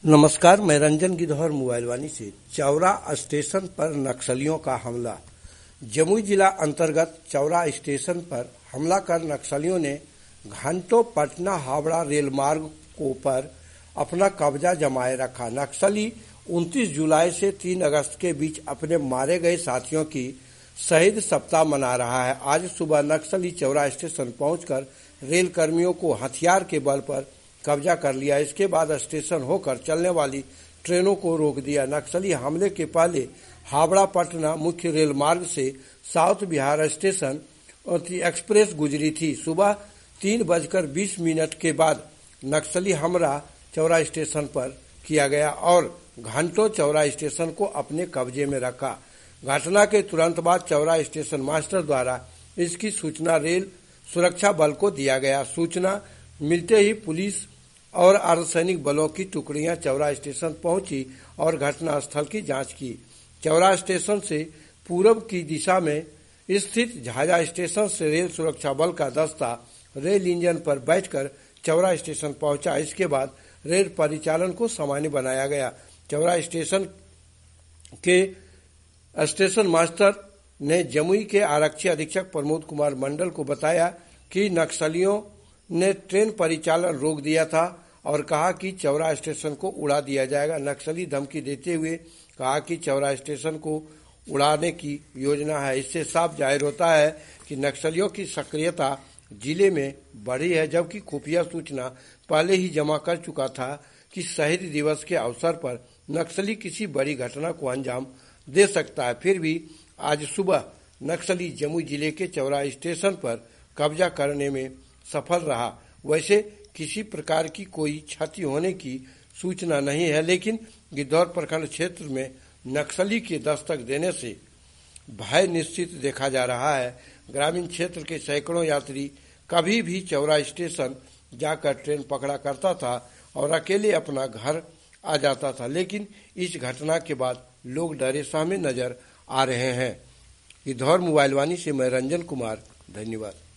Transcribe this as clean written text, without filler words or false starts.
नमस्कार, मैं रंजन गिद्धौर मोबाइल वाणी से। चौरा स्टेशन पर नक्सलियों का हमला। जमुई जिला अंतर्गत चौरा स्टेशन पर हमला कर नक्सलियों ने घंटों पटना हावड़ा रेल मार्ग पर अपना कब्जा जमाए रखा। नक्सली 29 जुलाई से 3 अगस्त के बीच अपने मारे गए साथियों की शहीद सप्ताह मना रहा है। आज सुबह नक्सली चौरा स्टेशन पहुंचकर रेल कर्मियों को हथियार के बल पर कब्जा कर लिया। इसके बाद स्टेशन होकर चलने वाली ट्रेनों को रोक दिया। नक्सली हमले के पहले हावड़ा पटना मुख्य रेल मार्ग से साउथ बिहार स्टेशन एक्सप्रेस गुजरी थी। सुबह 3:20 के बाद नक्सली हमला चौरा स्टेशन पर किया गया और घंटों चौरा स्टेशन को अपने कब्जे में रखा। घटना के तुरंत बाद चौरा स्टेशन मास्टर द्वारा इसकी सूचना रेल सुरक्षा बल को दिया गया। सूचना मिलते ही पुलिस और अर्धसैनिक बलों की टुकड़ियां चौरा स्टेशन पहुंची और घटनास्थल की जांच की। चौरा स्टेशन से पूर्व की दिशा में स्थित झाझा स्टेशन से रेल सुरक्षा बल का दस्ता रेल इंजन पर बैठकर चौरा स्टेशन पहुंचा। इसके बाद रेल परिचालन को सामान्य बनाया गया। चौरा स्टेशन के स्टेशन मास्टर ने जमुई के आरक्षी अधीक्षक प्रमोद कुमार मंडल को बताया कि नक्सलियों ने ट्रेन परिचालन रोक दिया था और कहा कि चौरा स्टेशन को उड़ा दिया जाएगा। नक्सली धमकी देते हुए कहा कि चौरा स्टेशन को उड़ाने की योजना है। इससे साफ जाहिर होता है कि नक्सलियों की सक्रियता जिले में बढ़ी है, जबकि खुफिया सूचना पहले ही जमा कर चुका था कि शहीद दिवस के अवसर पर नक्सली किसी बड़ी घटना को अंजाम दे सकता है। फिर भी आज सुबह नक्सली जमुई जिले के चौरा स्टेशन पर कब्जा करने में सफल रहा। वैसे किसी प्रकार की कोई क्षति होने की सूचना नहीं है, लेकिन गिद्धौर प्रखंड क्षेत्र में नक्सली के दस्तक देने से भय निश्चित देखा जा रहा है। ग्रामीण क्षेत्र के सैकड़ों यात्री कभी भी चौरा स्टेशन जाकर ट्रेन पकड़ा करता था और अकेले अपना घर आ जाता था, लेकिन इस घटना के बाद लोग डरे सहमे नजर आ रहे हैं। गिद्धौर मोबाइल वाणी से मैं रंजन कुमार, धन्यवाद।